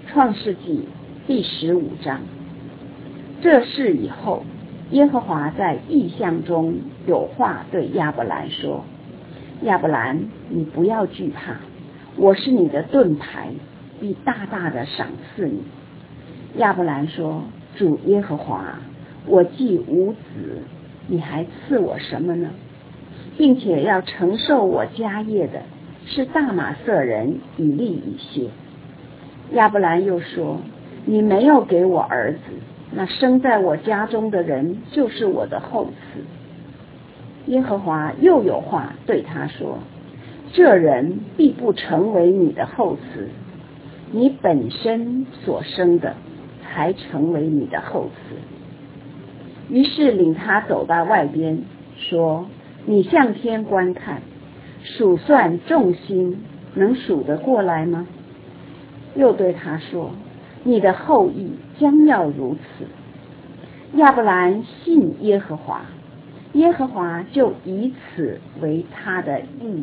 创世纪第15章。这事以后，耶和华在异象中有话对亚伯兰说：亚伯兰，你不要惧怕，我是你的盾牌，必大大的赏赐你。亚伯兰说：主耶和华，我既无子，你还赐我什么呢？并且要承受我家业的是大马色人以利以谢。亚伯兰又说：你没有给我儿子，那生在我家中的人就是我的后嗣。耶和华又有话对他说：这人必不成为你的后嗣，你本身所生的才成为你的后嗣。于是领他走到外边，说：你向天观看，数算众星，能数得过来吗？又对他说：你的后裔将要如此。亚伯兰信耶和华，耶和华就以此为他的义。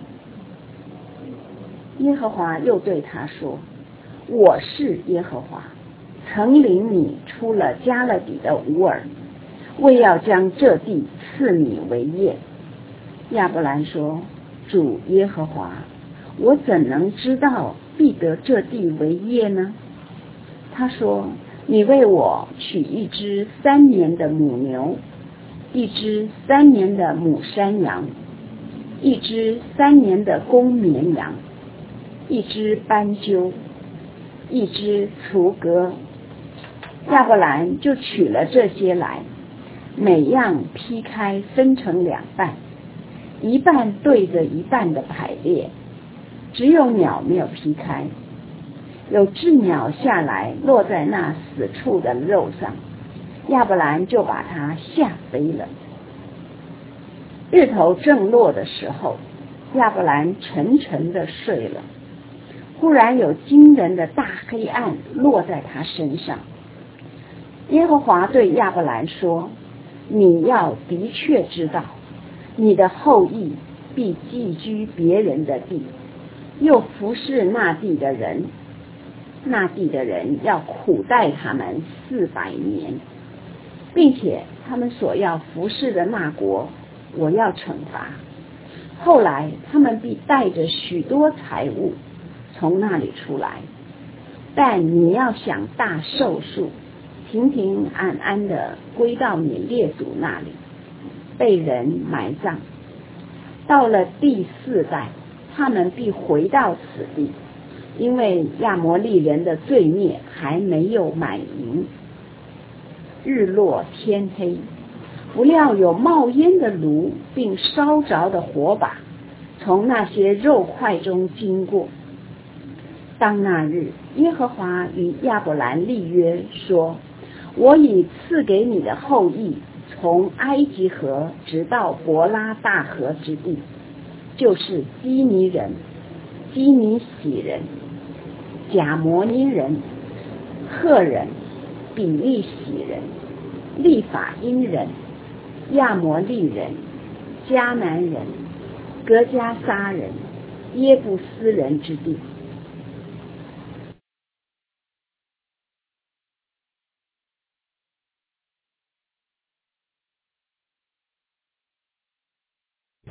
耶和华又对他说：我是耶和华，曾领你出了加勒底的乌尔，为要将这地赐你为业。亚伯兰说：主耶和华，我怎能知道必得这地为业呢？他说：你为我取一只3年的母牛，一只3年的母山羊，一只3年的公绵羊，一只斑鸠，一只雏鸽。亚伯兰就取了这些来，每样劈开分成2半，一半对着一半的排列，只有鸟没有劈开。有只鸟下来落在那死处的肉上，亚伯兰就把它吓飞了。日头正落的时候，亚伯兰沉沉的睡了。忽然有惊人的大黑暗落在他身上。耶和华对亚伯兰说：你要的确知道，你的后裔必寄居别人的地，又服侍那地的人，那地的人要苦待他们400年，并且他们所要服侍的那国，我要惩罚。后来他们必带着许多财物从那里出来，但你要想大寿数，平平安安的归到你列祖那里，被人埋葬。到了第4代，他们必回到此地，因为亚摩利人的罪孽还没有满盈。日落天黑，不料有冒烟的炉并烧着的火把从那些肉块中经过。当那日，耶和华与亚伯兰立约说：我已赐给你的后裔从埃及河直到伯拉大河之地，就是基尼人、基尼喜人、贾摩尼人、赫人、比利洗人、利法因人、亚摩利人、迦南人、革迦撒人、耶布斯人之地。